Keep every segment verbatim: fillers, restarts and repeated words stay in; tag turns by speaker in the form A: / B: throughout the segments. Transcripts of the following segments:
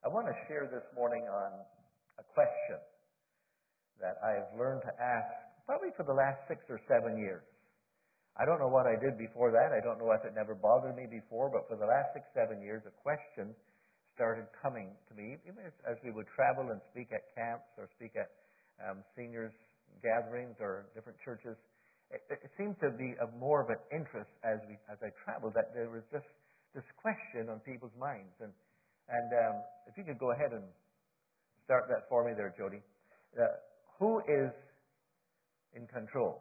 A: I want to share this morning on a question that I've learned to ask probably for the last six or seven years. I don't know what I did before that. I don't know if it never bothered me before, but for the last six, seven years, a question started coming to me, even as, as we would travel and speak at camps or speak at um, seniors gatherings or different churches. It, it seemed to be of more of an interest as we as I traveled, that there was this this question on people's minds. And and um, if you could go ahead and start that for me there, Jody. Uh, who is in control?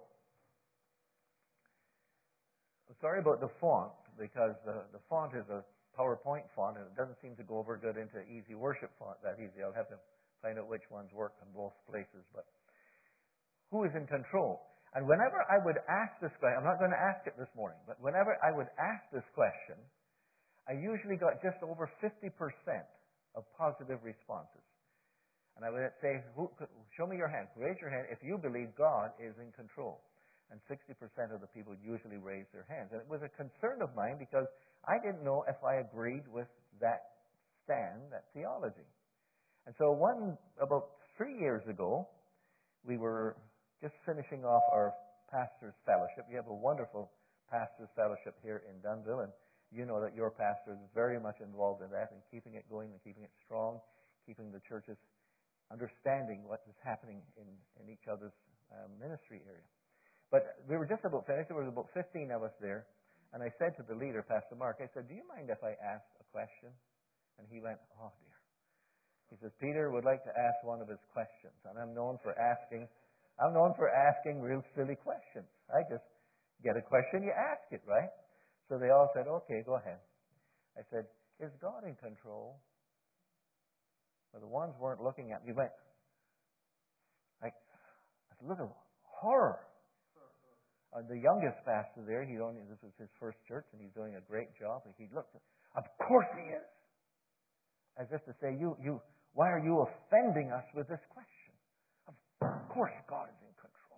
A: I'm sorry about the font, because the, the font is a PowerPoint font, and it doesn't seem to go over good into Easy Worship font that easy. I'll have to find out which ones work in both places. But who is in control? And whenever I would ask this question, I'm not going to ask it this morning, but whenever I would ask this question, I usually got just over fifty percent of positive responses. And I would say, who, show me your hand. Raise your hand if you believe God is in control. And sixty percent of the people usually raise their hands. And it was a concern of mine because I didn't know if I agreed with that stand, that theology. And so one, about three years ago, we were just finishing off our pastor's fellowship. We have a wonderful pastor's fellowship here in Dunnville, and you know that your pastor is very much involved in that and keeping it going and keeping it strong, keeping the churches understanding what is happening in, in each other's um, ministry area. But we were just about finished. There was about fifteen of us there, and I said to the leader, Pastor Mark, I said, do you mind if I ask a question? And he went, oh dear. He says, Peter would like to ask one of his questions, and I'm known for asking I'm known for asking real silly questions. I just get a question, you ask it, right? So they all said, okay, go ahead. I said, is God in control? Well, the ones weren't looking at me. Went, like, I said, look at horror. Uh, the youngest pastor there, he only this was his first church, and he's doing a great job. And he looked, of course he is. As if to say, you, you, why are you offending us with this question? Of course God is in control.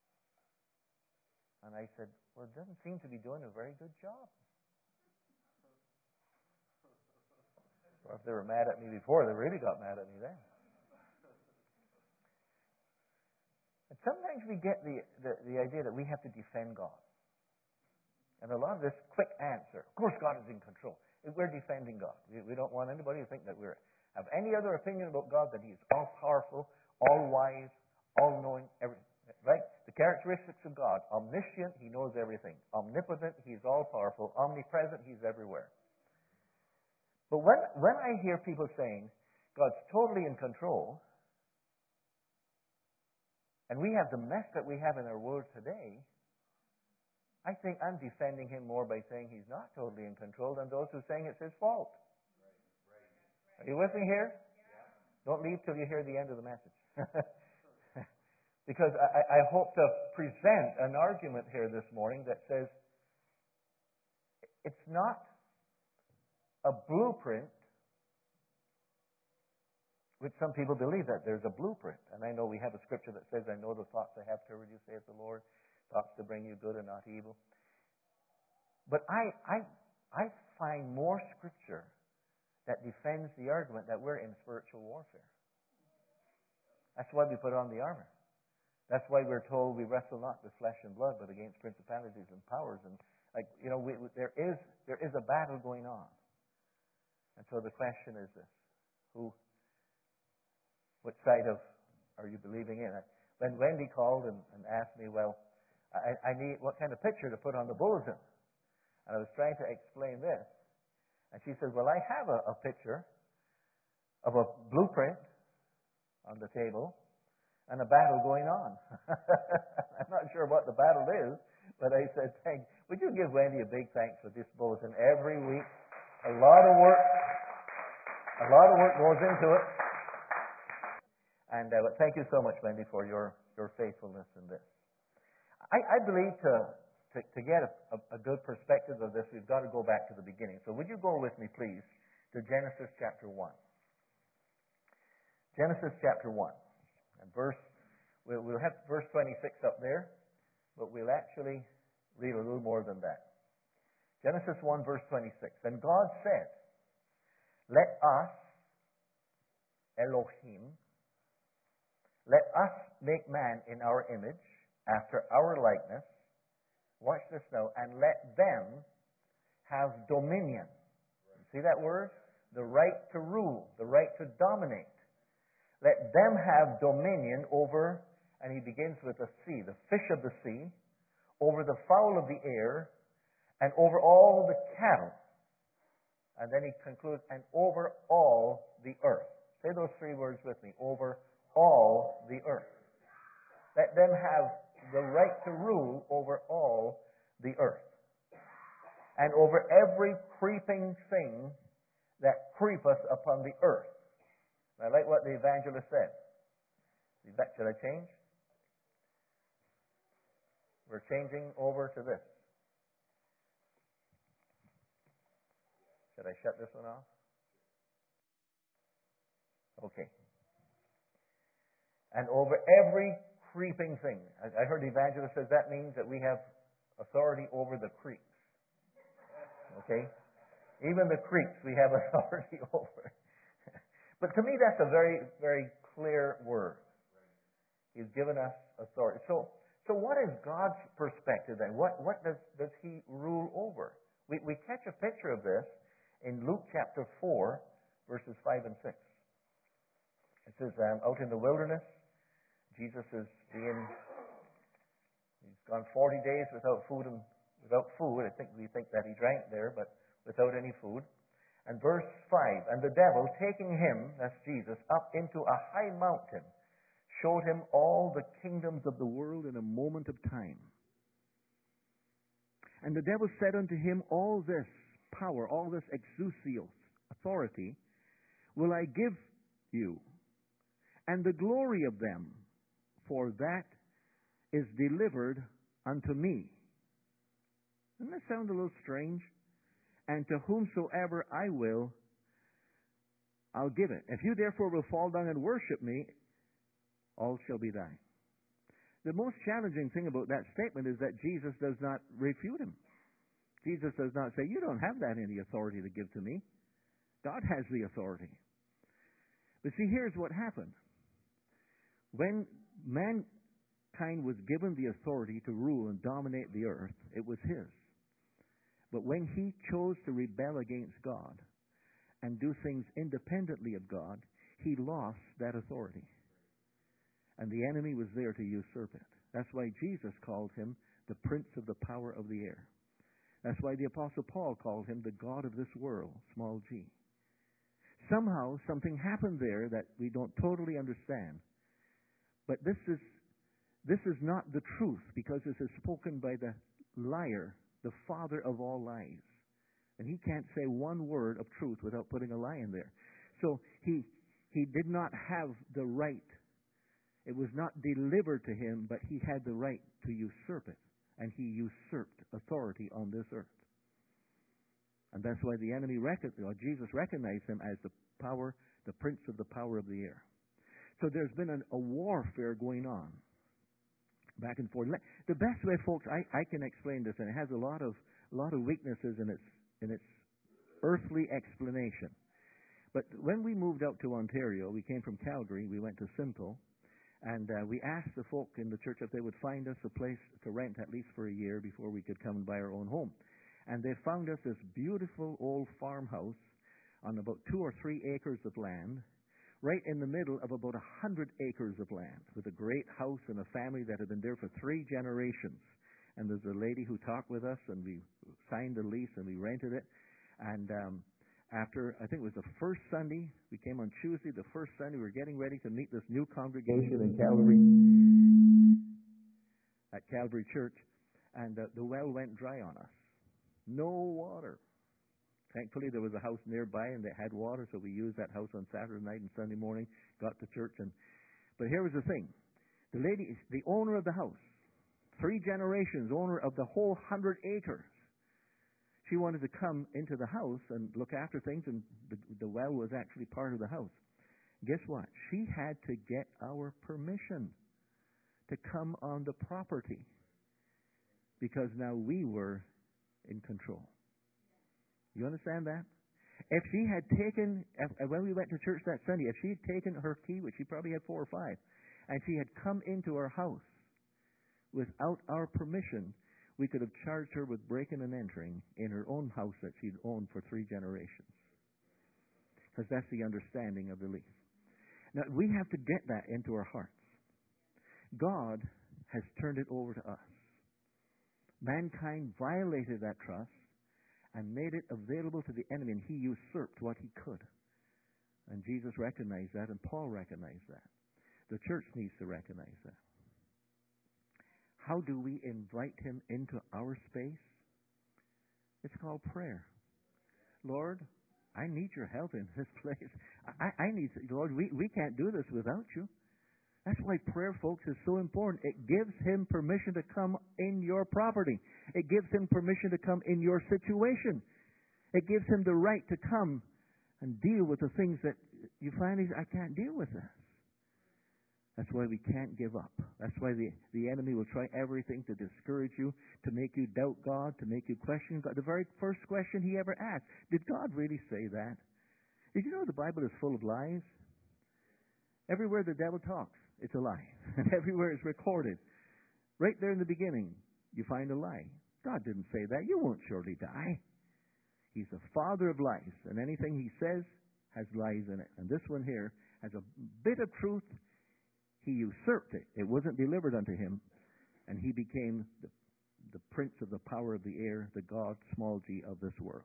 A: And I said, well, it doesn't seem to be doing a very good job. Or if they were mad at me before, they really got mad at me then. And sometimes we get the, the, the idea that we have to defend God. And a lot of this quick answer, of course God is in control. We're defending God. We, we don't want anybody to think that we have any other opinion about God, that He is all-powerful, all-wise, all-knowing, everything. Right? The characteristics of God: omniscient, He knows everything; omnipotent, He's all-powerful; omnipresent, He's everywhere. But when when I hear people saying God's totally in control, and we have the mess that we have in our world today, I think I'm defending Him more by saying He's not totally in control than those who are saying it's His fault. Right, right. Are you with me here? Yeah. Don't leave till you hear the end of the message. Because I, I hope to present an argument here this morning that says it's not a blueprint, which some people believe that there's a blueprint. And I know we have a scripture that says, I know the thoughts I have toward you, saith the Lord, thoughts to bring you good and not evil. But I, I, I find more scripture that defends the argument that we're in spiritual warfare. That's why we put on the armor. That's why we're told we wrestle not with flesh and blood, but against principalities and powers. And like you know, we, we, there is there is a battle going on. And so the question is this: Who? What side of are you believing in? When Wendy called and, and asked me, well, I, I need what kind of picture to put on the bulletin, and I was trying to explain this, and she said, well, I have a, a picture of a blueprint on the table, and a battle going on. I'm not sure what the battle is, but I said, thank, would you give Wendy a big thanks for this bulletin every week? A lot of work, a lot of work goes into it. And uh, but thank you so much, Wendy, for your, your faithfulness in this. I, I believe to, to, to get a, a, a good perspective of this, we've got to go back to the beginning. So would you go with me, please, to Genesis chapter one. Genesis chapter one. And verse, we'll, we'll have verse twenty-six up there, but we'll actually read a little more than that. Genesis one, verse twenty-six. And God said, let us Elohim. Let us make man in our image, after our likeness. Watch this now. And let them have dominion. See that word? The right to rule, the right to dominate. Let them have dominion over, and he begins with the sea, the fish of the sea, over the fowl of the air, and over all the cattle. And then he concludes, and over all the earth. Say those three words with me. Over all the earth. Let them have the right to rule over all the earth. And over every creeping thing that creepeth upon the earth. I like what the evangelist said. Should I change? We're changing over to this. Should I shut this one off? Okay. And over every creeping thing. I heard the evangelist says that means that we have authority over the creeps. Okay? Even the creeps we have authority over. But to me that's a very, very clear word. He's given us authority. So, so what is God's perspective then? What, what does, does He rule over? We, we catch a picture of this in Luke chapter four, verses five and six. It says, um, out in the wilderness, Jesus is being, he's gone forty days without food and without food. I think we think that he drank there, but without any food. And verse five, and the devil, taking him, that's Jesus, up into a high mountain, showed him all the kingdoms of the world in a moment of time. And the devil said unto him, all this power, all this exousios, authority, will I give you, and the glory of them, for that is delivered unto me. Doesn't that sound a little strange? And to whomsoever I will, I'll give it. If you therefore will fall down and worship me, all shall be thine. The most challenging thing about that statement is that Jesus does not refute him. Jesus does not say, you don't have that any authority to give to me. God has the authority. But see, here's what happened. When mankind was given the authority to rule and dominate the earth, it was his. But when he chose to rebel against God and do things independently of God, he lost that authority. And the enemy was there to usurp it. That's why Jesus called him the prince of the power of the air. That's why the Apostle Paul called him the God of this world, small g. Somehow, something happened there that we don't totally understand. But this is, this is not the truth, because this is spoken by the liar, the father of all lies. And he can't say one word of truth without putting a lie in there. So he, he did not have the right. It was not delivered to him, but he had the right to usurp it. And he usurped authority on this earth. And that's why the enemy, recon- or Jesus recognized him as the power, the prince of the power of the air. So there's been an, a warfare going on, back and forth. The best way, folks, I, I can explain this, and it has a lot of a lot of weaknesses in its in its earthly explanation. But when we moved out to Ontario, we came from Calgary. We went to Simcoe, and uh, we asked the folk in the church if they would find us a place to rent at least for a year before we could come and buy our own home. And they found us this beautiful old farmhouse on about two or three acres of land, right in the middle of about a hundred acres of land, with a great house and a family that had been there for three generations. And there's a lady who talked with us, and we signed the lease, and we rented it. And um, after, I think it was the first Sunday, we came on Tuesday, the first Sunday, we were getting ready to meet this new congregation in Calvary, at Calvary Church, and uh, the well went dry on us. No water. Thankfully, there was a house nearby, and they had water, so we used that house on Saturday night and Sunday morning, got to church. And But here was the thing. The lady, the owner of the house, three generations, owner of the whole hundred acres, she wanted to come into the house and look after things, and the, the well was actually part of the house. Guess what? She had to get our permission to come on the property, because now we were in control. You understand that?
B: If she had taken, if, when we went to church that Sunday, if she had taken her key, which she probably had four or five, and she had come into our house without our permission, we could have charged her with breaking and entering in her own house that she'd owned for three generations. Because that's the understanding of the lease. Now, we have to get that into our hearts. God has turned it over to us. Mankind violated that trust and made it available to the enemy, and he usurped what he could. And Jesus recognized that, and Paul recognized that. The church needs to recognize that. How do we invite him into our space? It's called prayer. Lord, I need your help in this place. I, I need, Lord, we, we can't do this without you. That's why prayer, folks, is so important. It gives him permission to come in your property. It gives him permission to come in your situation. It gives him the right to come and deal with the things that you find, I can't deal with this. That's why we can't give up. That's why the, the enemy will try everything to discourage you, to make you doubt God, to make you question God. The very first question he ever asked, did God really say that? Did you know the Bible is full of lies? Everywhere the devil talks, it's a lie. And everywhere it's recorded. Right there in the beginning, you find a lie. God didn't say that. You won't surely die. He's the father of lies. And anything he says has lies in it. And this one here has a bit of truth. He usurped it. It wasn't delivered unto him. And he became the, the prince of the power of the air, the God, small g, of this world.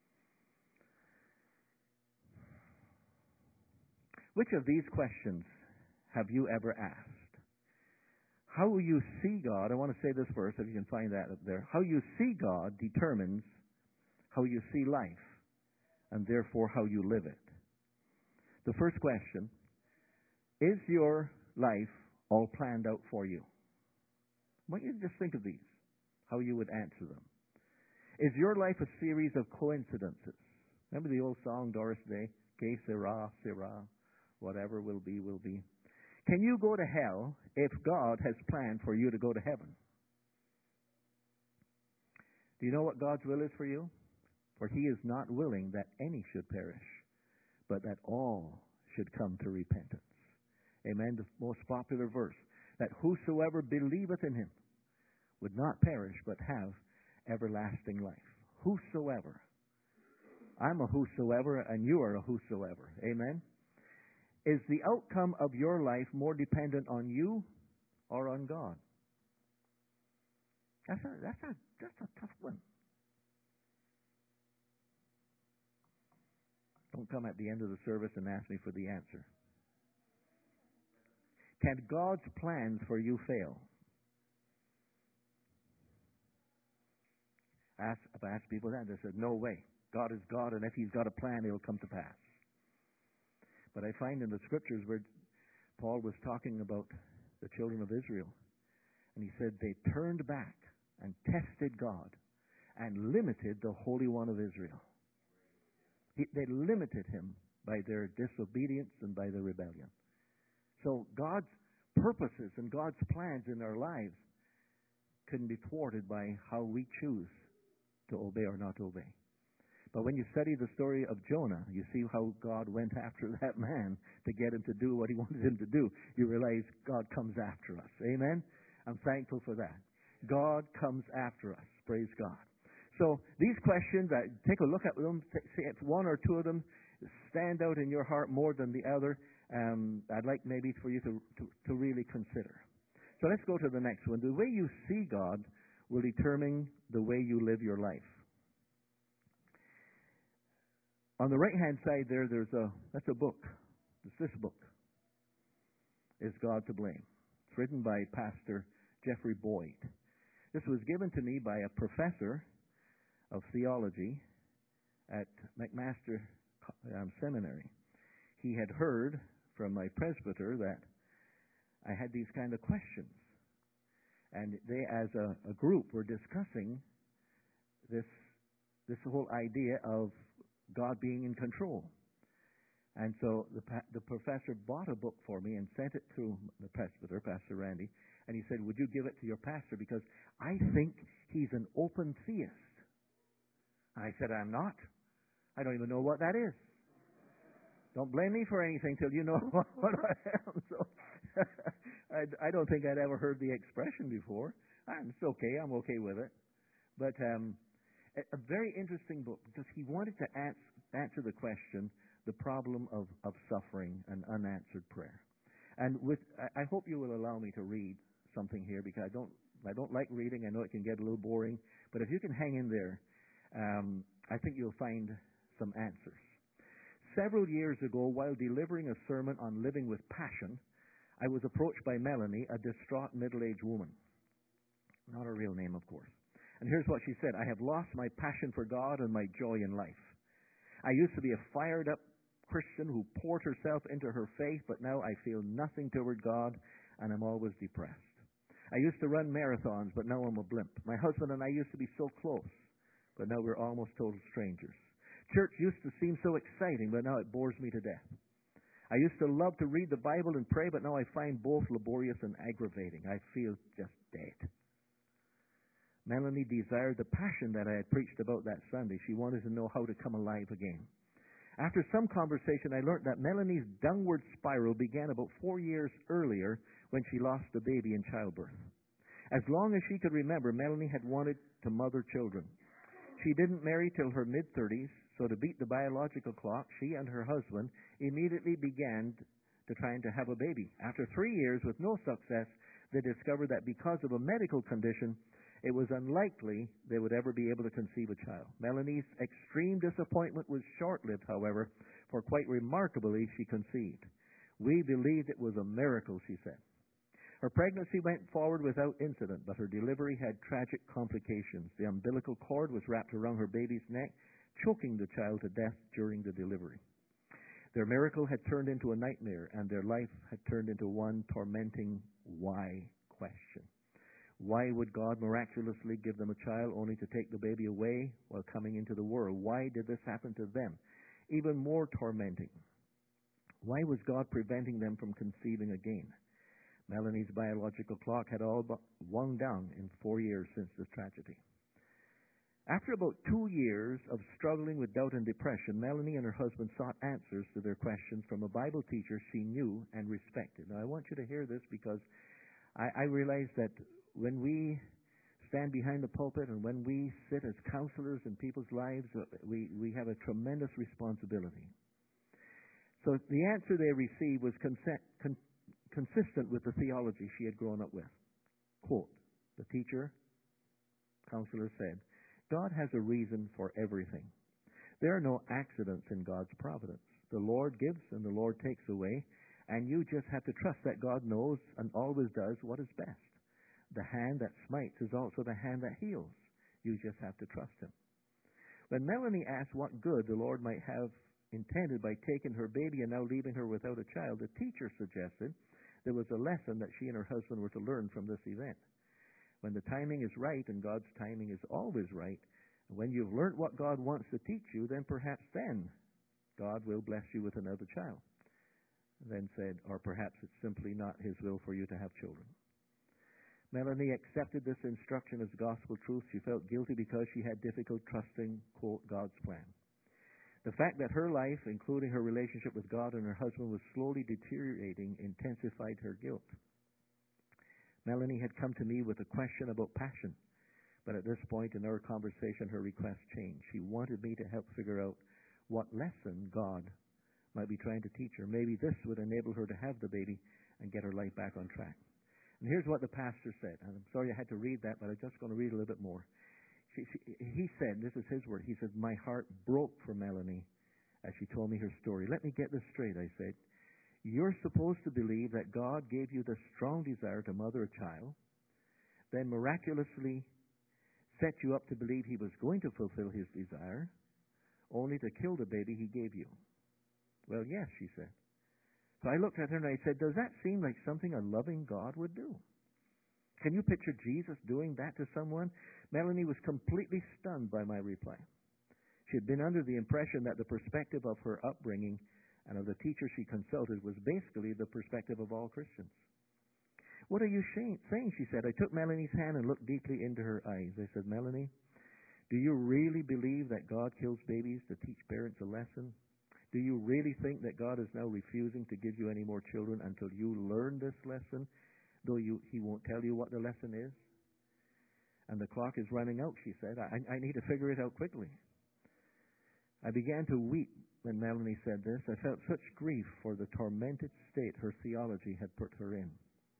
B: Which of these questions have you ever asked? How you see God, I want to say this first, if you can find that up there. How you see God determines how you see life, and therefore how you live it. The first question, is your life all planned out for you? I want you to just think of these, how you would answer them. Is your life a series of coincidences? Remember the old song, Doris Day? Que sera, sera, whatever will be, will be. Can you go to hell if God has planned for you to go to heaven? Do you know what God's will is for you? For he is not willing that any should perish, but that all should come to repentance. Amen. The most popular verse. That whosoever believeth in him would not perish, but have everlasting life. Whosoever. I'm a whosoever, and you are a whosoever. Amen. Is the outcome of your life more dependent on you or on God? That's a, that's a, that's a tough one. Don't come at the end of the service and ask me for the answer. Can God's plans for you fail? Ask, if I ask people that, they said, no way. God is God, and if he's got a plan, it'll come to pass. But I find in the scriptures where Paul was talking about the children of Israel, and he said they turned back and tested God and limited the Holy One of Israel. He, they limited him by their disobedience and by their rebellion. So God's purposes and God's plans in our lives couldn't be thwarted by how we choose to obey or not to obey. But when you study the story of Jonah, you see how God went after that man to get him to do what he wanted him to do. You realize God comes after us. Amen? I'm thankful for that. God comes after us. Praise God. So these questions, uh, take a look at them. See if one or two of them stand out in your heart more than the other. Um, I'd like maybe for you to, to, to really consider. So let's go to the next one. The way you see God will determine the way you live your life. On the right-hand side there, there's a, that's a book. It's this book. Is God to Blame? It's written by Pastor Jeffrey Boyd. This was given to me by a professor of theology at McMaster um, Seminary. He had heard from my presbyter that I had these kind of questions. And they, as a, a group, were discussing this, this whole idea of God being in control. And so the, the professor bought a book for me and sent it to the presbyter, Pastor Randy, and he said, would you give it to your pastor? Because I think he's an open theist. And I said, I'm not. I don't even know what that is. Don't blame me for anything till you know what I am. So I, I don't think I'd ever heard the expression before. And it's okay. I'm okay with it. But um, a, a very interesting book because he wanted to ask, answer the question, the problem of, of suffering and unanswered prayer. And with, I, I hope you will allow me to read something here because I don't, I don't like reading. I know it can get a little boring. But if you can hang in there, um, I think you'll find some answers. Several years ago, while delivering a sermon on living with passion, I was approached by Melanie, a distraught middle-aged woman. Not her real name, of course. And here's what she said. I have lost my passion for God and my joy in life. I used to be a fired-up Christian who poured herself into her faith, but now I feel nothing toward God and I'm always depressed. I used to run marathons, but now I'm a blimp. My husband and I used to be so close, but now we're almost total strangers. Church used to seem so exciting, but now it bores me to death. I used to love to read the Bible and pray, but now I find both laborious and aggravating. I feel just dead. Melanie desired the passion that I had preached about that Sunday. She wanted to know how to come alive again. After some conversation, I learned that Melanie's downward spiral began about four years earlier when she lost a baby in childbirth. As long as she could remember, Melanie had wanted to mother children. She didn't marry till her mid-thirties, so to beat the biological clock, she and her husband immediately began to trying to have a baby. After three years with no success, they discovered that because of a medical condition, it was unlikely they would ever be able to conceive a child. Melanie's extreme disappointment was short-lived, however, for quite remarkably, she conceived. We believed it was a miracle, she said. Her pregnancy went forward without incident, but her delivery had tragic complications. The umbilical cord was wrapped around her baby's neck, choking the child to death during the delivery. Their miracle had turned into a nightmare, and their life had turned into one tormenting why question. Why would God miraculously give them a child only to take the baby away while coming into the world? Why did this happen to them? Even more tormenting. Why was God preventing them from conceiving again? Melanie's biological clock had all but wound down in four years since this tragedy. After about two years of struggling with doubt and depression, Melanie and her husband sought answers to their questions from a Bible teacher she knew and respected. Now, I want you to hear this because I, I realize that when we stand behind the pulpit and when we sit as counselors in people's lives, we, we have a tremendous responsibility. So the answer they received was consent, con, consistent with the theology she had grown up with. Quote, the teacher, counselor said, God has a reason for everything. There are no accidents in God's providence. The Lord gives and the Lord takes away, and you just have to trust that God knows and always does what is best. The hand that smites is also the hand that heals. You just have to trust Him. When Melanie asked what good the Lord might have intended by taking her baby and now leaving her without a child, the teacher suggested there was a lesson that she and her husband were to learn from this event. When the timing is right, and God's timing is always right, and when you've learned what God wants to teach you, then perhaps then God will bless you with another child. Then said, or perhaps it's simply not His will for you to have children. Melanie accepted this instruction as gospel truth. She felt guilty because she had difficulty trusting, quote, God's plan. The fact that her life, including her relationship with God and her husband, was slowly deteriorating intensified her guilt. Melanie had come to me with a question about passion, but at this point in our conversation, her request changed. She wanted me to help figure out what lesson God might be trying to teach her. Maybe this would enable her to have the baby and get her life back on track. And here's what the pastor said. And I'm sorry I had to read that, but I'm just going to read a little bit more. She, she, he said, this is his word, he said, my heart broke for Melanie as she told me her story. Let me get this straight, I said. You're supposed to believe that God gave you the strong desire to mother a child, then miraculously set you up to believe He was going to fulfill His desire, only to kill the baby He gave you. Well, yes, she said. So I looked at her and I said, does that seem like something a loving God would do? Can you picture Jesus doing that to someone? Melanie was completely stunned by my reply. She had been under the impression that the perspective of her upbringing and of the teacher she consulted was basically the perspective of all Christians. What are you saying? She said. I took Melanie's hand and looked deeply into her eyes. I said, Melanie, Do you really believe that God kills babies to teach parents a lesson? Do you really think that God is now refusing to give you any more children until you learn this lesson, though you, He won't tell you what the lesson is? And the clock is running out, she said. I, I need to figure it out quickly. I began to weep when Melanie said this. I felt such grief for the tormented state her theology had put her in.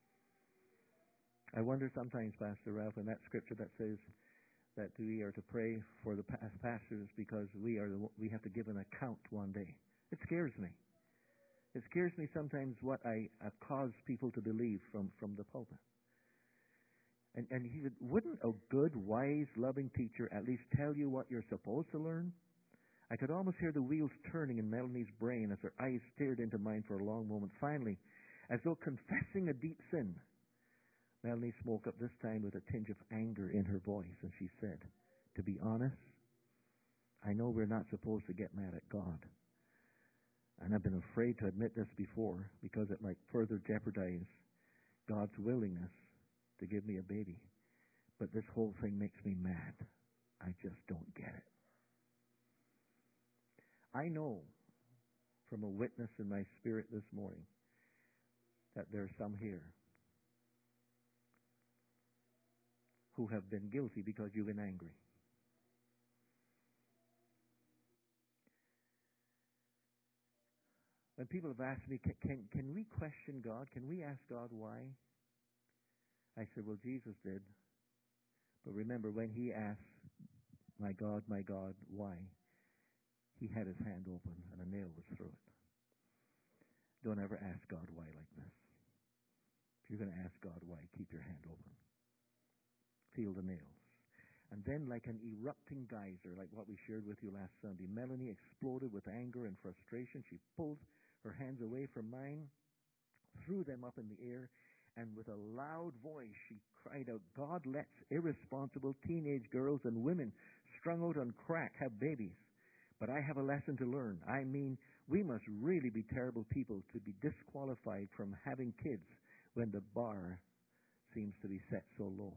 B: I wonder sometimes, Pastor Ralph, in that scripture that says that we are to pray for the pastors because we are the, we have to give an account one day. It scares me. It scares me sometimes what I have caused people to believe from, from the pulpit. And, and he said, wouldn't a good, wise, loving teacher at least tell you what you're supposed to learn? I could almost hear the wheels turning in Melanie's brain as her eyes stared into mine for a long moment. Finally, as though confessing a deep sin, Melanie spoke up this time with a tinge of anger in her voice, and she said, to be honest, I know we're not supposed to get mad at God. And I've been afraid to admit this before because it might further jeopardize God's willingness to give me a baby. But this whole thing makes me mad. I just don't get it. I know from a witness in my spirit this morning that there are some here who have been guilty because you've been angry. When people have asked me, can, can, can we question God? Can we ask God why? I said, well, Jesus did. But remember, when he asked, my God, my God, why? He had his hand open and a nail was through it. Don't ever ask God why like this. If you're going to ask God why, keep your hand open. Feel the nails. And then, like an erupting geyser, like what we shared with you last Sunday, Melanie exploded with anger and frustration. She pulled her hands away from mine, threw them up in the air, and with a loud voice she cried out, God lets irresponsible teenage girls and women strung out on crack have babies. But I have a lesson to learn. I mean, we must really be terrible people to be disqualified from having kids when the bar seems to be set so low.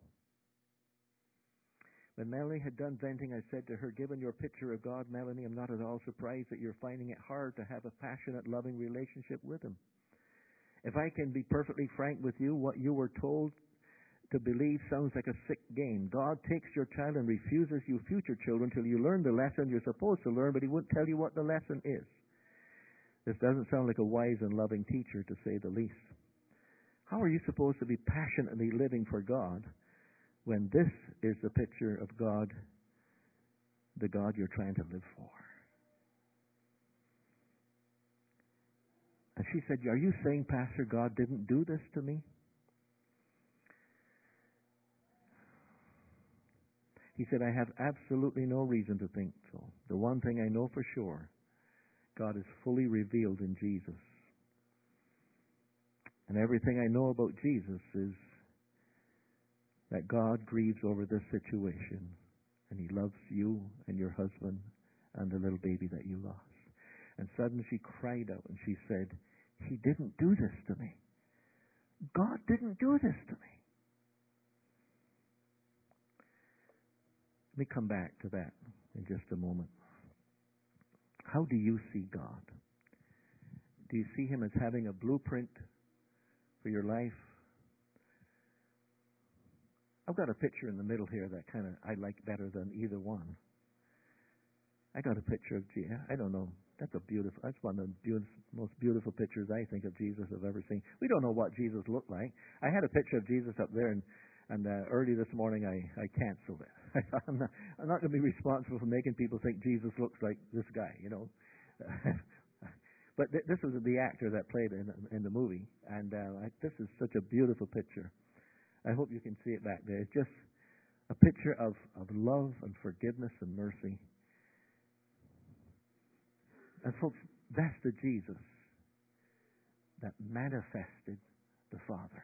B: When Melanie had done venting, I said to her, given your picture of God, Melanie, I'm not at all surprised that you're finding it hard to have a passionate, loving relationship with Him. If I can be perfectly frank with you, what you were told to believe sounds like a sick game. God takes your child and refuses you future children till you learn the lesson you're supposed to learn, but He won't tell you what the lesson is. This doesn't sound like a wise and loving teacher, to say the least. How are you supposed to be passionately living for God when this is the picture of God, the God you're trying to live for? And she said, are you saying, Pastor, God didn't do this to me? He said, I have absolutely no reason to think so. The one thing I know for sure, God is fully revealed in Jesus. And everything I know about Jesus is that God grieves over this situation, and He loves you and your husband and the little baby that you lost. And suddenly she cried out and she said, He didn't do this to me. God didn't do this to me. Let me come back to that in just a moment. How do you see God? Do you see Him as having a blueprint for your life? I've got a picture in the middle here that kind of I like better than either one. I got a picture of Jesus. I don't know. That's a beautiful. That's one of the beautiful, most beautiful pictures I think of Jesus I've ever seen. We don't know what Jesus looked like. I had a picture of Jesus up there, and and uh, early this morning I I canceled it. I thought I'm not I'm not going to be responsible for making people think Jesus looks like this guy, you know. But th- this was the actor that played in in the movie, and uh, I, this is such a beautiful picture. I hope you can see it back there. It's just a picture of, of love and forgiveness and mercy. And folks, that's the Jesus that manifested the Father.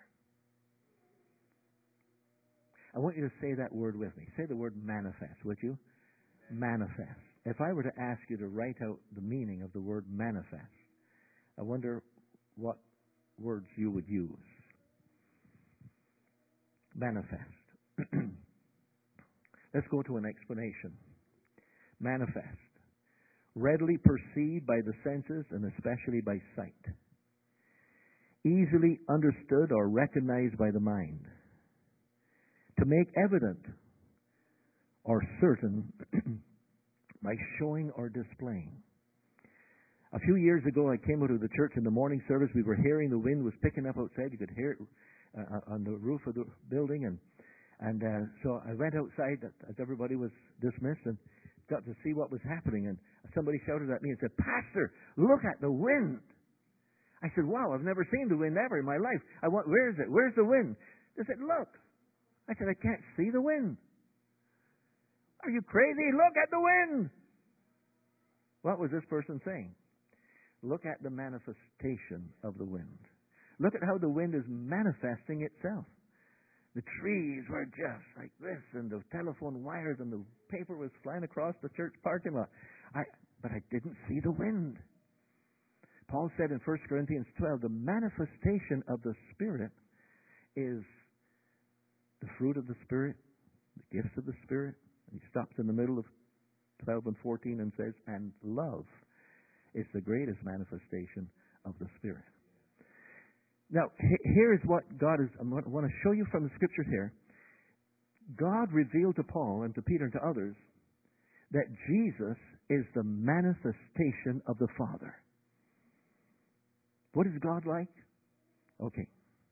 B: I want you to say that word with me. Say the word manifest, would you? Manifest. If I were to ask you to write out the meaning of the word manifest, I wonder what words you would use. Manifest. Let's go to an explanation. Manifest. Readily perceived by the senses and especially by sight. Easily understood or recognized by the mind. To make evident or certain by showing or displaying. A few years ago, I came out of the church in the morning service. We were hearing the wind was picking up outside. You could hear it uh, on the roof of the building. And and uh, so I went outside as everybody was dismissed and got to see what was happening. And somebody shouted at me and said, "Pastor, look at the wind." I said, "Wow, I've never seen the wind ever in my life. I want, where is it? Where's the wind?" They said, "Look." I said, "I can't see the wind." "Are you crazy? Look at the wind." What was this person saying? Look at the manifestation of the wind. Look at how the wind is manifesting itself. The trees were just like this, and the telephone wires and the paper was flying across the church parking lot. I, but I didn't see the wind. Paul said in First Corinthians twelve, the manifestation of the Spirit is the fruit of the Spirit, the gifts of the Spirit. And he stops in the middle of twelve and fourteen and says, and love is the greatest manifestation of the Spirit. Now, here's what God is, I want to show you from the Scriptures here. God revealed to Paul and to Peter and to others that Jesus is the manifestation of the Father. What is God like? Okay.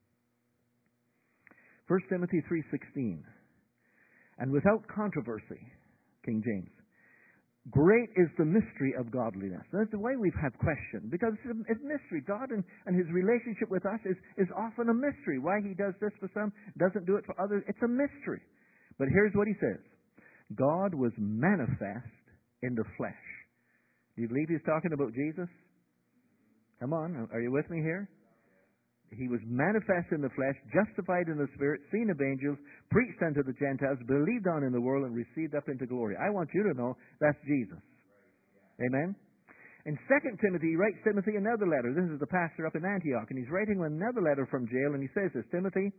B: First Timothy three sixteen. And without controversy, King James, great is the mystery of godliness. That's the way we've had questions, because it's a mystery. God and, and His relationship with us is, is often a mystery. Why He does this for some, doesn't do it for others, it's a mystery. But here's what He says. God was manifest in the flesh. Do you believe He's talking about Jesus? Come on, are you with me here? He was manifest in the flesh, justified in the Spirit, seen of angels, preached unto the Gentiles, believed on in the world, and received up into glory. I want you to know that's Jesus. Amen? In Second Timothy, he writes Timothy another letter. This is the pastor up in Antioch, and he's writing another letter from jail, and he says this, Timothy,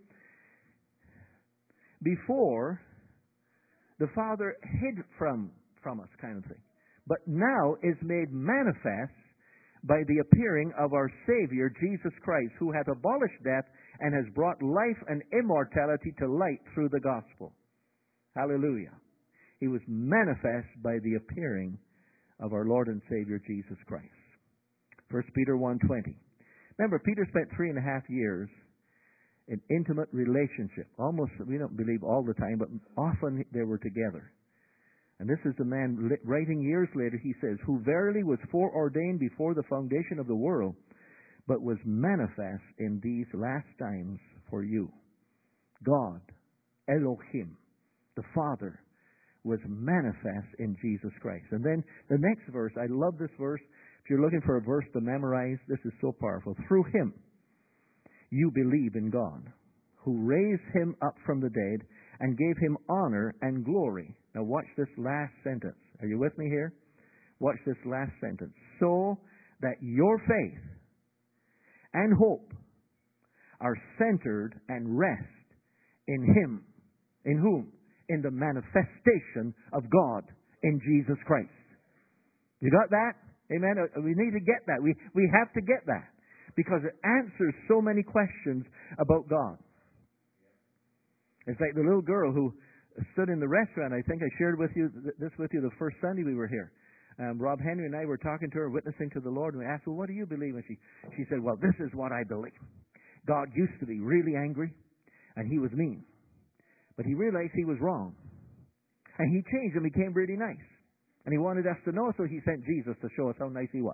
B: before the Father hid from, from us, kind of thing, but now is made manifest by the appearing of our Savior, Jesus Christ, who hath abolished death and has brought life and immortality to light through the gospel. Hallelujah. He was manifest by the appearing of our Lord and Savior, Jesus Christ. First Peter one twenty. Remember, Peter spent three and a half years in intimate relationship. Almost, we don't believe all the time, but often they were together. And this is the man writing years later, he says, who verily was foreordained before the foundation of the world, but was manifest in these last times for you. God, Elohim, the Father, was manifest in Jesus Christ. And then the next verse, I love this verse. If you're looking for a verse to memorize, this is so powerful. Through Him, you believe in God, who raised Him up from the dead and gave Him honor and glory. Now watch this last sentence. Are you with me here? Watch this last sentence. So that your faith and hope are centered and rest in Him. In whom? In the manifestation of God in Jesus Christ. You got that? Amen? We need to get that. We, we have to get that. Because it answers so many questions about God. It's like the little girl who stood in the restaurant. I think I shared with you this with you the first Sunday we were here. Um, Rob Henry and I were talking to her, witnessing to the Lord, and we asked, well, what do you believe? And she, she said, well, this is what I believe. God used to be really angry, and He was mean. But He realized He was wrong. And He changed and became really nice. And He wanted us to know, so He sent Jesus to show us how nice He was.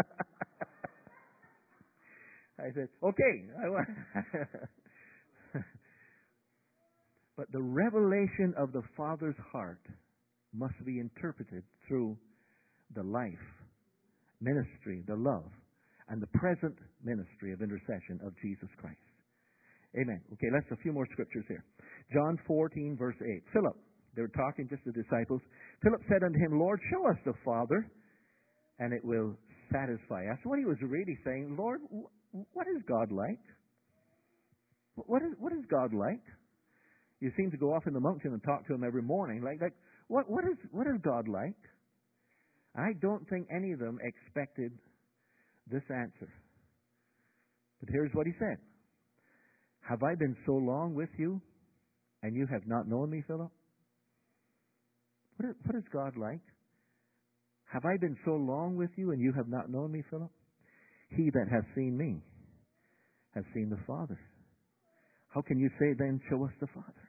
B: I said, okay. I want But the revelation of the Father's heart must be interpreted through the life, ministry, the love, and the present ministry of intercession of Jesus Christ. Amen. Okay, let's a few more scriptures here. John fourteen, verse eight. Philip, they were talking just the disciples. Philip said unto Him, Lord, show us the Father, and it will satisfy us. What he was really saying, Lord, what is God like? What is, what is God like? You seem to go off in the mountain and talk to him every morning. Like, like what, what is what is God like? I don't think any of them expected this answer. But here's what he said. Have I been so long with you, and you have not known me, Philip? What is, what is God like? Have I been so long with you, and you have not known me, Philip? He that hath seen me has seen the Father. How can you say then, show us the Father?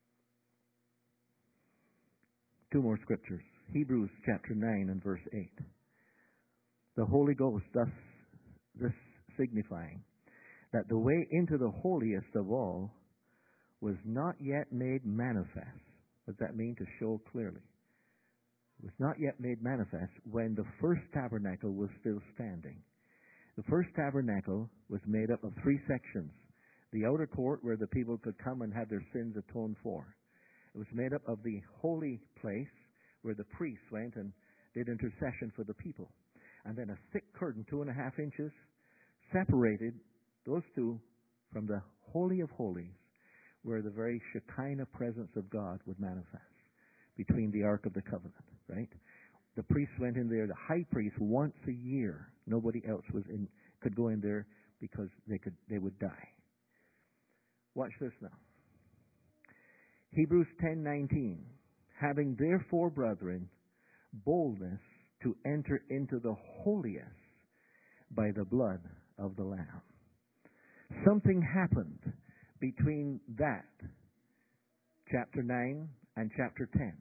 B: Two more scriptures. Hebrews chapter nine and verse eight. The Holy Ghost, thus this signifying that the way into the holiest of all was not yet made manifest. What does that mean? To show clearly. It was not yet made manifest when the first tabernacle was still standing. The first tabernacle was made up of three sections. The outer court where the people could come and have their sins atoned for. It was made up of the holy place where the priests went and did intercession for the people. And then a thick curtain, two and a half inches, separated those two from the Holy of Holies, where the very Shekinah presence of God would manifest between the Ark of the Covenant, right? The priests went in there, the high priest, once a year. Nobody else was in, could go in there because they could they would die. Watch this now. Hebrews ten nineteen. Having therefore, brethren, boldness to enter into the holiest by the blood of the Lamb. Something happened between that, chapter nine and chapter ten.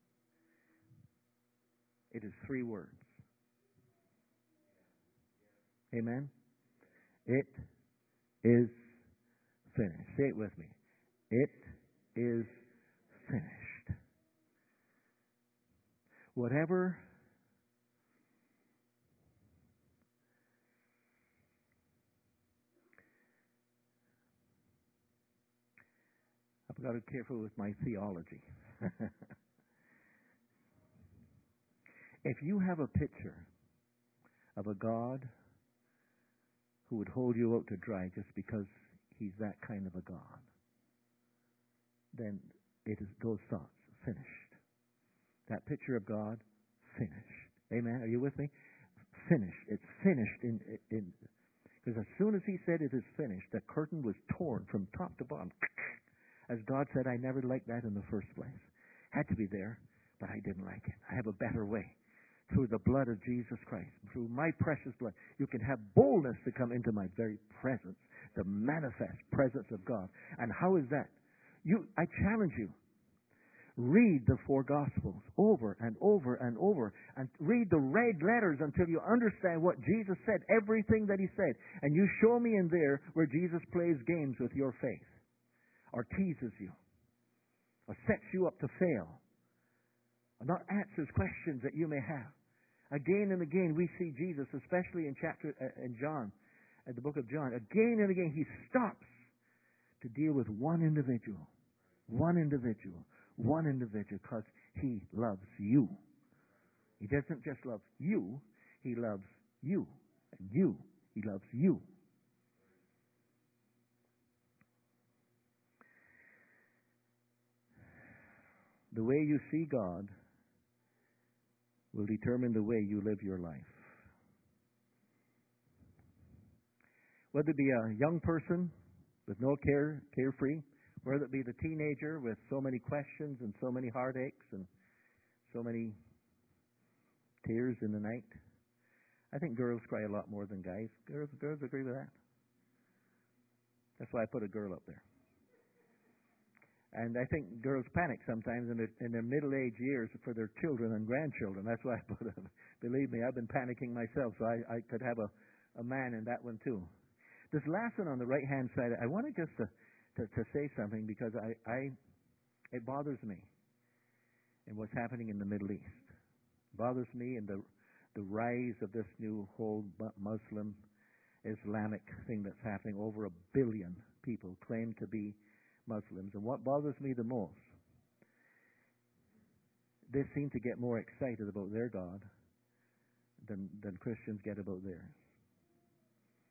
B: It is three words. Amen? It is finished. Say it with me. It is finished. Whatever I've got to be careful with my theology. If you have a picture of a God who would hold you out to dry just because he's that kind of a God, then it is those thoughts finished. That picture of God, finished. Amen? Are you with me? Finished. It's finished in in because as soon as he said it is finished, the curtain was torn from top to bottom. As God said, I never liked that in the first place. Had to be there, but I didn't like it. I have a better way. Through the blood of Jesus Christ, through my precious blood, you can have boldness to come into my very presence, the manifest presence of God. And how is that? You, I challenge you. Read the four Gospels over and over and over, and read the red letters until you understand what Jesus said, everything that he said. And you show me in there where Jesus plays games with your faith, or teases you, or sets you up to fail, or not answers questions that you may have. Again and again we see Jesus, especially in chapter uh, in John, at the book of John, again and again he stops to deal with one individual, one individual, one individual, because he loves you. He doesn't just love you, he loves you, and you, he loves you. The way you see God will determine the way you live your life. Whether it be a young person with no care, carefree, whether it be the teenager with so many questions and so many heartaches and so many tears in the night. I think girls cry a lot more than guys. Girls, girls agree with that? That's why I put a girl up there. And I think girls panic sometimes in their, in their middle-age years for their children and grandchildren. That's why I put a, believe me, I've been panicking myself, so I, I could have a, a man in that one too. This last one on the right-hand side, I wanted just to, to, to say something because I, I, it bothers me in what's happening in the Middle East. It bothers me in the, the rise of this new whole Muslim Islamic thing that's happening. Over a billion people claim to be Muslims. And what bothers me the most, they seem to get more excited about their God than, than Christians get about theirs.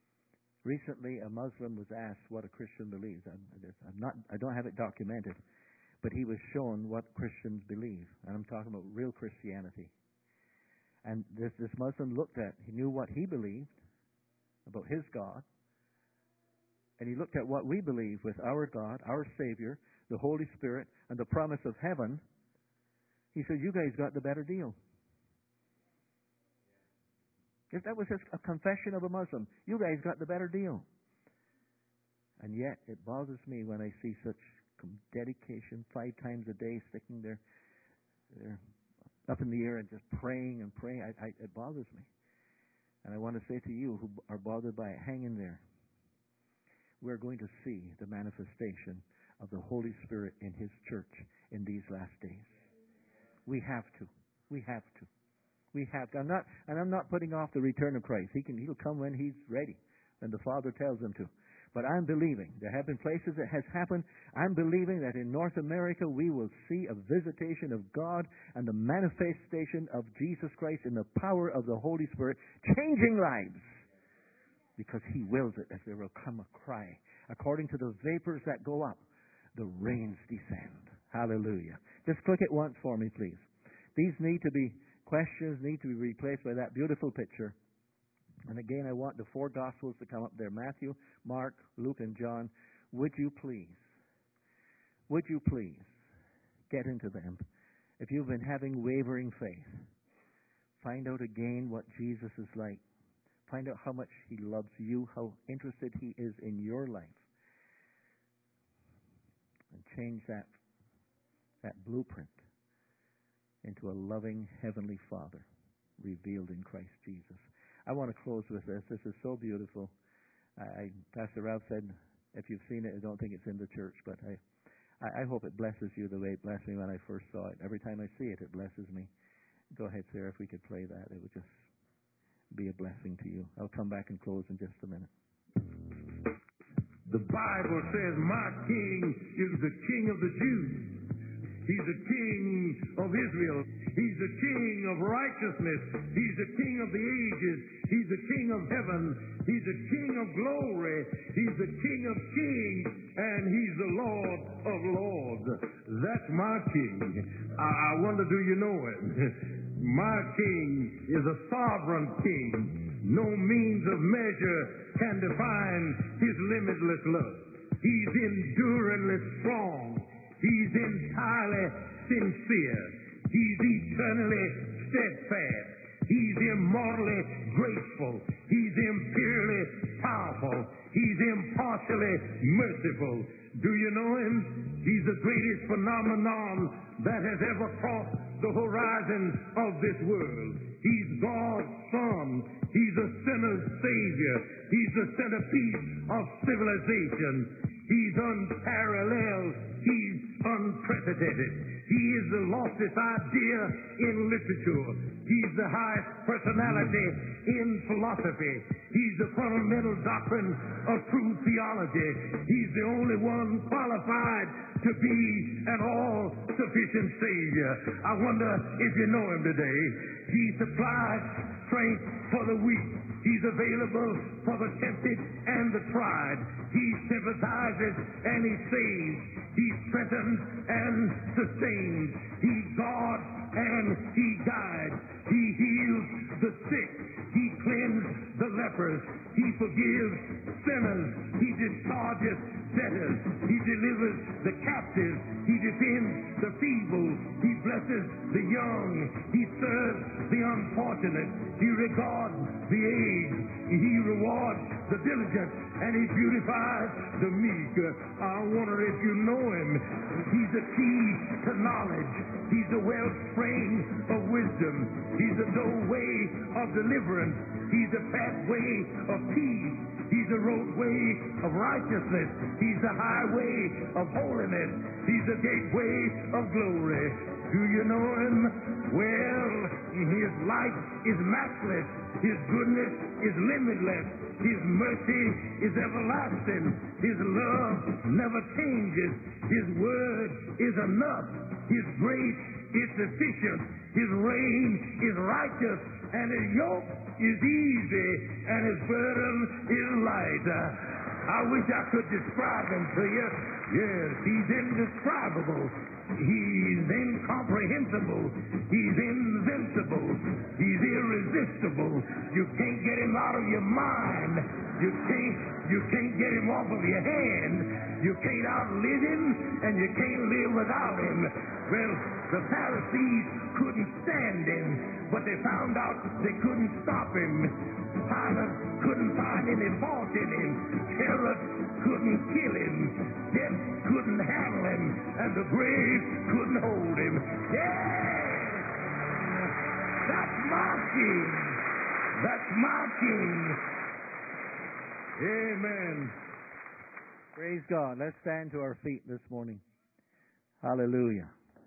B: Recently, a Muslim was asked what a Christian believes. I'm, I'm not, I don't have it documented, but he was shown what Christians believe. And I'm talking about real Christianity. And this, this Muslim looked at, he knew what he believed about his God. And he looked at what we believe with our God, our Savior, the Holy Spirit, and the promise of heaven. He said, you guys got the better deal. If that was just a confession of a Muslim, you guys got the better deal. And yet, it bothers me when I see such dedication, five times a day, sticking their, their up in the air and just praying and praying. I, I, it bothers me. And I want to say to you who are bothered by it, hang in there. We're going to see the manifestation of the Holy Spirit in His church in these last days. We have to. We have to. We have to. I'm not, and I'm not putting off the return of Christ. He can, He'll come when He's ready, when the Father tells Him to. But I'm believing. There have been places that has happened. I'm believing that in North America we will see a visitation of God and the manifestation of Jesus Christ in the power of the Holy Spirit, changing lives. Because He wills it, as there will come a cry. According to the vapors that go up, the rains descend. Hallelujah. Just click it once for me, please. These need to be, questions need to be replaced by that beautiful picture. And again, I want the four Gospels to come up there. Matthew, Mark, Luke, and John. Would you please, would you please get into them? If you've been having wavering faith, find out again what Jesus is like. Find out how much He loves you, how interested He is in your life. And change that, that blueprint into a loving Heavenly Father revealed in Christ Jesus. I want to close with this. This is so beautiful. I, Pastor Ralph said, if you've seen it, I don't think it's in the church, but I, I hope it blesses you the way it blessed me when I first saw it. Every time I see it, it blesses me. Go ahead, Sarah, if we could play that. It would just be a blessing to you. I'll come back and close in just a minute.
C: The Bible says, my King is the King of the Jews. He's the King of Israel. He's the King of righteousness. He's the King of the ages. He's the King of heaven. He's the King of glory. He's the King of kings. And He's the Lord of lords. That's my King. I, I wonder, do you know Him? My King is a sovereign King. No means of measure can define His limitless love. He's enduringly strong. He's entirely sincere. He's eternally steadfast. He's immortally graceful. He's imperially powerful. He's impartially merciful. Do you know Him? He's the greatest phenomenon that has ever crossed the horizon of this world. He's God's Son. He's a sinner's Savior. He's the centerpiece of civilization. He's unparalleled. He's unprecedented. He is the loftiest idea in literature. He's the highest personality in philosophy. He's the fundamental doctrine of true theology. He's the only one qualified to be an all-sufficient Savior. I wonder if you know Him today. He supplies strength for the weak. He's available for the tempted and the tried. He sympathizes and He saves. He strengthens and sustains. He guards and He guides. He heals the sick. He cleanses the lepers. He forgives sinners. He discharges debtors. He delivers the captives. He defends the feeble. He blesses the young. He serves the unfortunate. He regards the aged. He rewards the diligent. And He beautifies the meek. I wonder if you know Him. He's the key to knowledge. He's the wellspring of wisdom. He's the doorway of deliverance. He's the pathway of peace. He's the roadway of righteousness. He's the highway of holiness. He's the gateway of glory. Do you know Him? Well, His light is matchless. His goodness is limitless. His mercy is everlasting. His love never changes. His word is enough. His grace is sufficient. His reign is righteous. And His yoke is easy. And His burden is light. I wish I could describe him to you. Yes, he's indescribable. He's incomprehensible. He's invincible. He's irresistible. You can't get him out of your mind. You can't you can't get him off of your hand. You can't outlive him, and you can't live without him. Well, the Pharisees couldn't stand him, but they found out they couldn't stop him. Pilate couldn't find any fault in him. Herod couldn't kill him. Death couldn't handle him. And the grave couldn't hold him. Yes! That's my king. That's my king. Amen.
B: Praise God. Let's stand to our feet this morning. Hallelujah.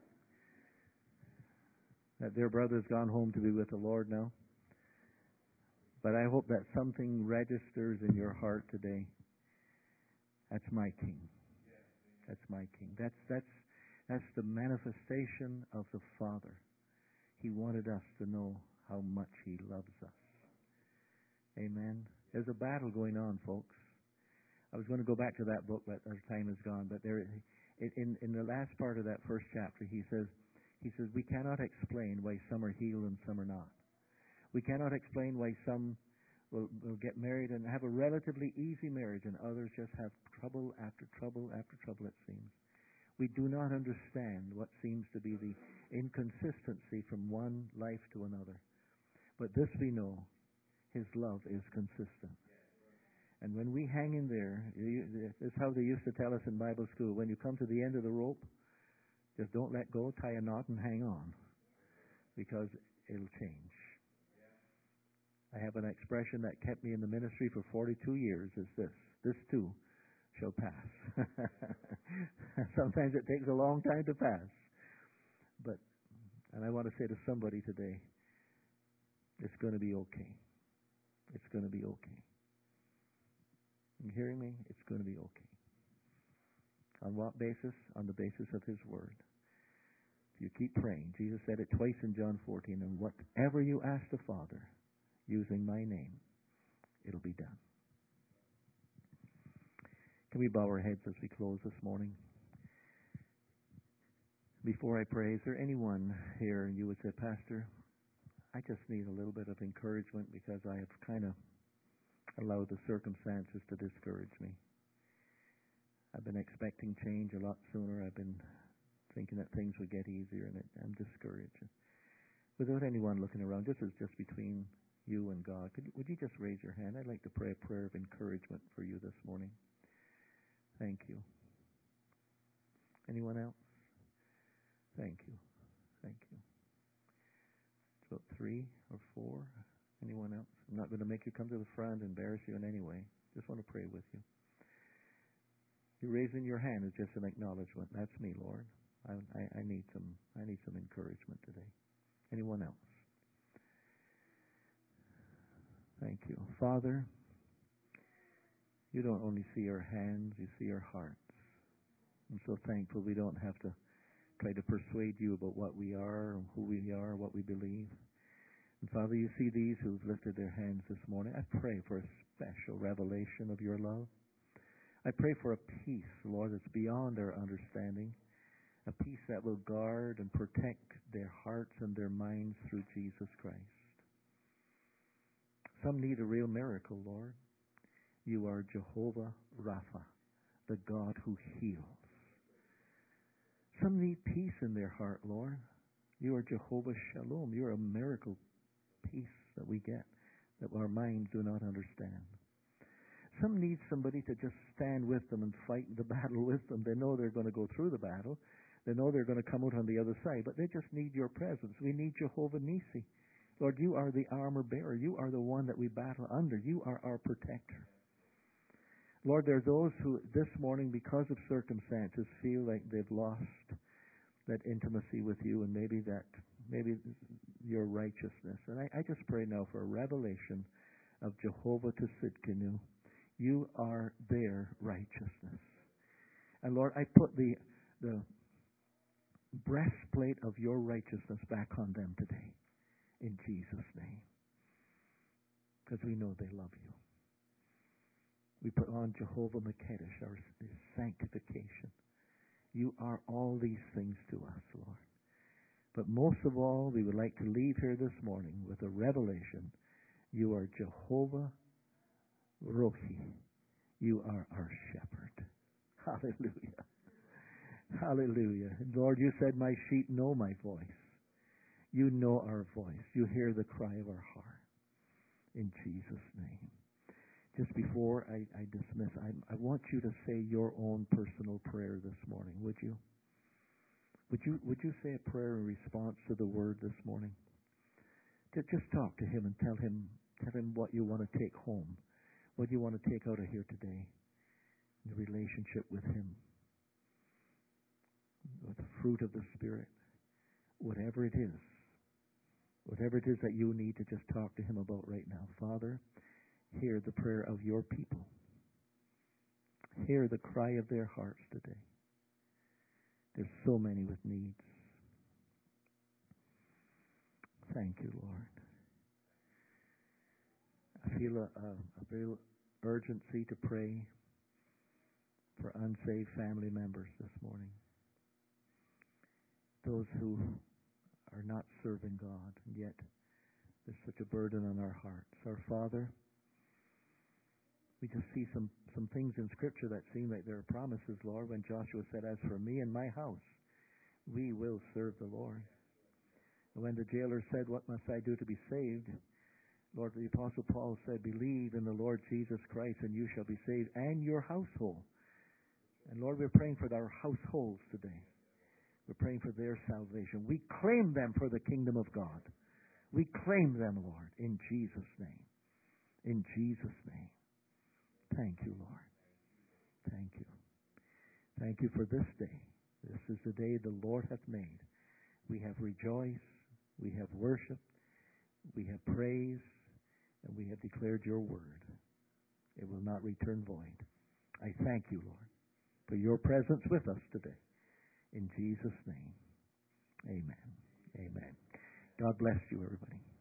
B: That dear brother's gone home to be with the Lord now. But I hope that something registers in your heart today. That's my King. That's my King. That's that's that's the manifestation of the Father. He wanted us to know how much He loves us. Amen. There's a battle going on, folks. I was going to go back to that book, but our time is gone. But there, in in the last part of that first chapter, he says, he says we cannot explain why some are healed and some are not. We cannot explain why some will, will get married and have a relatively easy marriage and others just have trouble after trouble after trouble, it seems. We do not understand what seems to be the inconsistency from one life to another. But this we know, His love is consistent. And when we hang in there, this is how they used to tell us in Bible school, when you come to the end of the rope, just don't let go, tie a knot and hang on, because it'll change. I have an expression that kept me in the ministry for forty-two years, is this: this too shall pass. Sometimes it takes a long time to pass. But, and I want to say to somebody today, it's going to be okay. It's going to be okay. You hearing me? It's going to be okay. On what basis? On the basis of His Word. If you keep praying, Jesus said it twice in John fourteen, and whatever you ask the Father, using my name, it'll be done. Can we bow our heads as we close this morning? Before I pray, is there anyone here you would say, Pastor, I just need a little bit of encouragement because I have kind of allowed the circumstances to discourage me. I've been expecting change a lot sooner. I've been thinking that things would get easier, and it, I'm discouraged. Without anyone looking around, this is just between you and God. Could, would you just raise your hand? I'd like to pray a prayer of encouragement for you this morning. Thank you. Anyone else? Thank you. Thank you. It's about three or four. Anyone else? I'm not going to make you come to the front, embarrass you in any way. Just want to pray with you. You raising your hand is just an acknowledgement. That's me, Lord. I, I, I need some. I need some encouragement today. Anyone else? Thank you, Father. You don't only see our hands; you see our hearts. I'm so thankful we don't have to try to persuade you about what we are, who we are, what we believe. And Father, you see these who've lifted their hands this morning. I pray for a special revelation of your love. I pray for a peace, Lord, that's beyond our understanding, a peace that will guard and protect their hearts and their minds through Jesus Christ. Some need a real miracle, Lord. You are Jehovah Rapha, the God who heals. Some need peace in their heart, Lord. You are Jehovah Shalom. You're a miracle peace that we get, that our minds do not understand. Some need somebody to just stand with them and fight the battle with them. They know they're going to go through the battle. They know they're going to come out on the other side, but they just need your presence. We need Jehovah Nissi. Lord, you are the armor bearer. You are the one that we battle under. You are our protector. Lord, there are those who this morning, because of circumstances, feel like they've lost that intimacy with you and maybe that, maybe your righteousness. And I, I just pray now for a revelation of Jehovah Tsidkenu. You are their righteousness. And Lord, I put the, the breastplate of your righteousness back on them today. In Jesus' name. Because we know they love you. We put on Jehovah Makedesh, our sanctification. You are all these things to us, Lord. But most of all, we would like to leave here this morning with a revelation. You are Jehovah Rohi. You are our shepherd. Hallelujah. Hallelujah. And Lord, you said, my sheep know my voice. You know our voice. You hear the cry of our heart. In Jesus' name. Just before I, I dismiss, I, I want you to say your own personal prayer this morning, would you? Would you would you say a prayer in response to the word this morning? Just, just talk to him and tell him tell him what you want to take home, what you want to take out of here today, the relationship with him, with the fruit of the Spirit, whatever it is, whatever it is that you need to just talk to him about right now. Father, hear the prayer of your people. Hear the cry of their hearts today. There's so many with needs. Thank you, Lord. I feel a, a, a real urgency to pray for unsaved family members this morning. Those who are not serving God, and yet there's such a burden on our hearts. Our Father, we just see some, some things in Scripture that seem like there are promises, Lord, when Joshua said, as for me and my house, we will serve the Lord. And when the jailer said, what must I do to be saved? Lord, the Apostle Paul said, believe in the Lord Jesus Christ and you shall be saved, and your household. And Lord, we're praying for our households today. We're praying for their salvation. We claim them for the kingdom of God. We claim them, Lord, in Jesus' name. In Jesus' name. Thank you, Lord. Thank you. Thank you for this day. This is the day the Lord hath made. We have rejoiced. We have worshiped. We have praised. And we have declared your word. It will not return void. I thank you, Lord, for your presence with us today. In Jesus' name, amen. Amen. God bless you, everybody.